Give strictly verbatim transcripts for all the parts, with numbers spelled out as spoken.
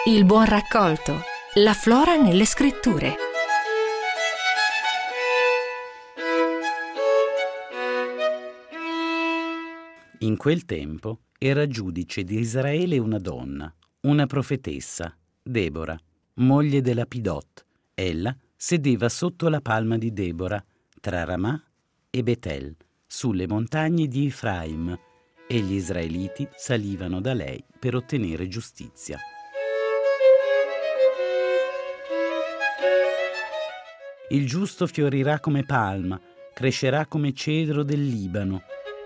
Il buon raccolto, la flora nelle scritture. In quel tempo era giudice di Israele una donna, una profetessa, Debora, moglie della Pidot. Ella sedeva sotto la palma di Debora, tra Ramà e Betel, sulle montagne di Efraim, e gli israeliti salivano da lei per ottenere giustizia. Il giusto fiorirà come palma, crescerà come cedro del Libano.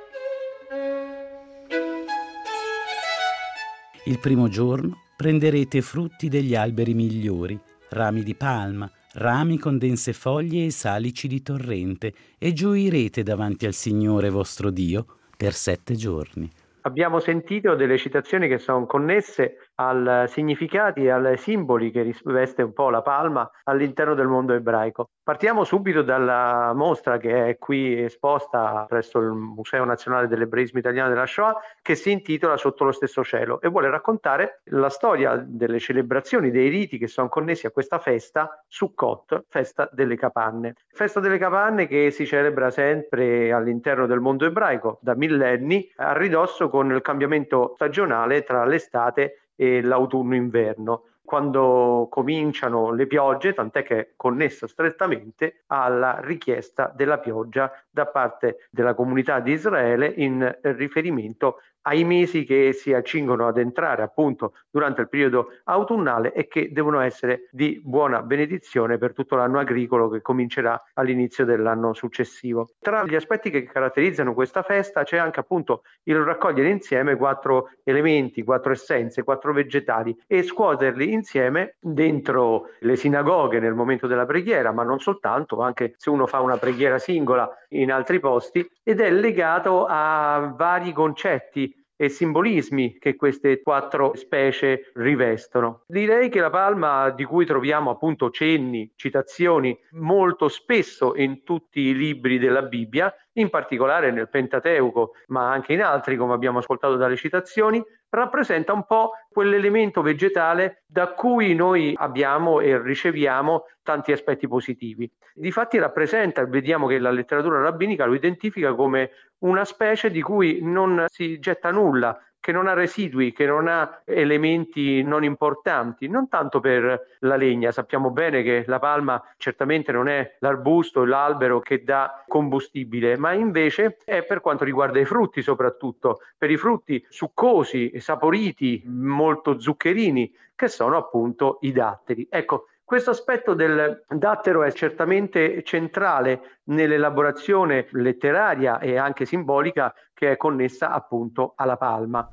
Il primo giorno prenderete frutti degli alberi migliori, rami di palma, rami con dense foglie e salici di torrente, e gioirete davanti al Signore vostro Dio per sette giorni. Abbiamo sentito delle citazioni che sono connesse ai significati e ai simboli che riveste un po' la palma all'interno del mondo ebraico. Partiamo subito dalla mostra che è qui esposta presso il Museo Nazionale dell'Ebraismo Italiano della Shoah, che si intitola Sotto lo stesso cielo e vuole raccontare la storia delle celebrazioni, dei riti che sono connessi a questa festa, Sukkot, festa delle capanne. Festa delle capanne che si celebra sempre all'interno del mondo ebraico da millenni, a ridosso con il cambiamento stagionale tra l'estate e l'autunno-inverno, quando cominciano le piogge, tant'è che è connessa strettamente alla richiesta della pioggia da parte della comunità di Israele in riferimento ai mesi che si accingono ad entrare appunto durante il periodo autunnale e che devono essere di buona benedizione per tutto l'anno agricolo che comincerà all'inizio dell'anno successivo. Tra gli aspetti che caratterizzano questa festa c'è anche appunto il raccogliere insieme quattro elementi, quattro essenze, quattro vegetali e scuoterli insieme dentro le sinagoghe nel momento della preghiera, ma non soltanto, anche se uno fa una preghiera singola in altri posti, ed è legato a vari concetti e simbolismi che queste quattro specie rivestono. Direi che la palma, di cui troviamo appunto cenni, citazioni molto spesso in tutti i libri della Bibbia, in particolare nel Pentateuco, ma anche in altri, come abbiamo ascoltato dalle citazioni, rappresenta un po' quell'elemento vegetale da cui noi abbiamo e riceviamo tanti aspetti positivi. Difatti rappresenta, vediamo che la letteratura rabbinica lo identifica come una specie di cui non si getta nulla, che non ha residui, che non ha elementi non importanti, non tanto per la legna. Sappiamo bene che la palma certamente non è l'arbusto, l'albero che dà combustibile, ma invece è per quanto riguarda i frutti soprattutto, per i frutti succosi, saporiti, molto zuccherini, che sono appunto i datteri. Ecco, questo aspetto del dattero è certamente centrale nell'elaborazione letteraria e anche simbolica che è connessa appunto alla palma.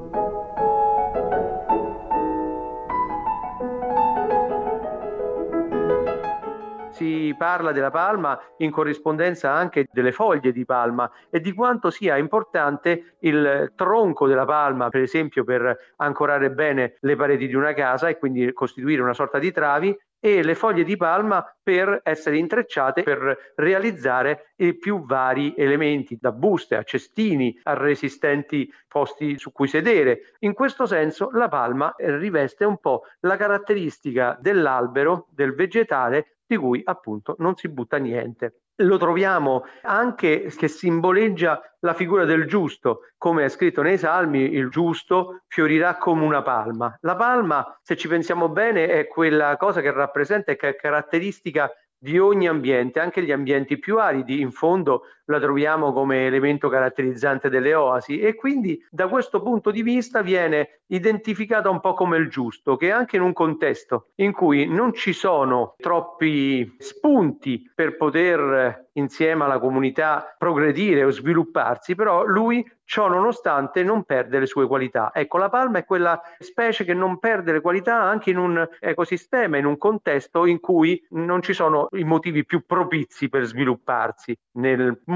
Si parla della palma in corrispondenza anche delle foglie di palma e di quanto sia importante il tronco della palma, per esempio per ancorare bene le pareti di una casa e quindi costituire una sorta di travi, e le foglie di palma per essere intrecciate per realizzare i più vari elementi, da buste a cestini a resistenti posti su cui sedere. In questo senso la palma riveste un po' la caratteristica dell'albero, del vegetale, di cui appunto non si butta niente. Lo troviamo anche che simboleggia la figura del giusto, come è scritto nei Salmi, il giusto fiorirà come una palma. La palma, se ci pensiamo bene, è quella cosa che rappresenta e che è caratteristica di ogni ambiente, anche gli ambienti più aridi, in fondo la troviamo come elemento caratterizzante delle oasi e quindi da questo punto di vista viene identificata un po' come il giusto, che anche in un contesto in cui non ci sono troppi spunti per poter insieme alla comunità progredire o svilupparsi, però lui ciò nonostante non perde le sue qualità. Ecco, la palma è quella specie che non perde le qualità anche in un ecosistema, in un contesto in cui non ci sono i motivi più propizi per svilupparsi. Nel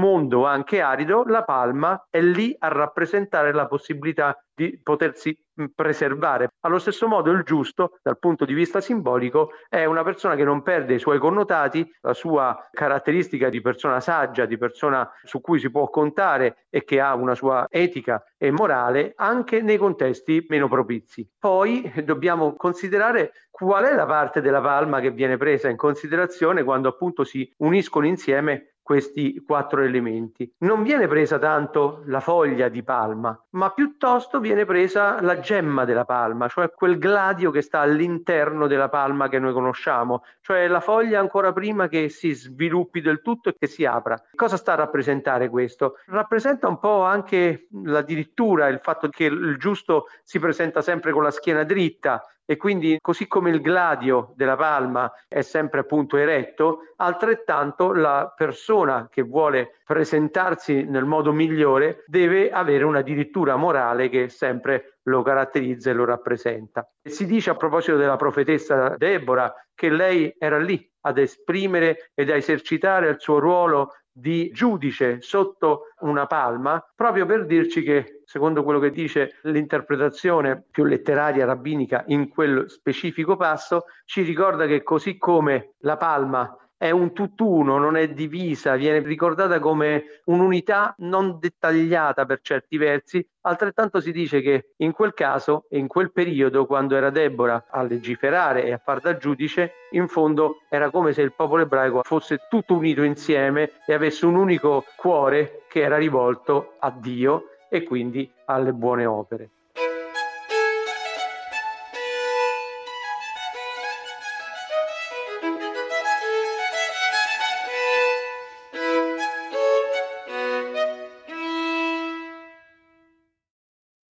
mondo anche arido, la palma è lì a rappresentare la possibilità di potersi preservare. Allo stesso modo il giusto, dal punto di vista simbolico, è una persona che non perde i suoi connotati, la sua caratteristica di persona saggia, di persona su cui si può contare e che ha una sua etica e morale anche nei contesti meno propizi. Poi dobbiamo considerare qual è la parte della palma che viene presa in considerazione quando appunto si uniscono insieme questi quattro elementi. Non viene presa tanto la foglia di palma, ma piuttosto viene presa la gemma della palma, cioè quel gladio che sta all'interno della palma che noi conosciamo, cioè la foglia ancora prima che si sviluppi del tutto e che si apra. Cosa sta a rappresentare questo? Rappresenta un po' anche addirittura il fatto che il giusto si presenta sempre con la schiena dritta, e quindi così come il gladio della palma è sempre appunto eretto, altrettanto la persona che vuole presentarsi nel modo migliore deve avere una dirittura morale che sempre lo caratterizza e lo rappresenta. E si dice a proposito della profetessa Debora che lei era lì ad esprimere ed a esercitare il suo ruolo di giudice sotto una palma, proprio per dirci che, secondo quello che dice l'interpretazione più letteraria rabbinica in quel specifico passo, ci ricorda che così come la palma è un tutt'uno, non è divisa, viene ricordata come un'unità non dettagliata per certi versi, altrettanto si dice che in quel caso e in quel periodo, quando era Debora a legiferare e a far da giudice, in fondo era come se il popolo ebraico fosse tutto unito insieme e avesse un unico cuore che era rivolto a Dio e quindi alle buone opere.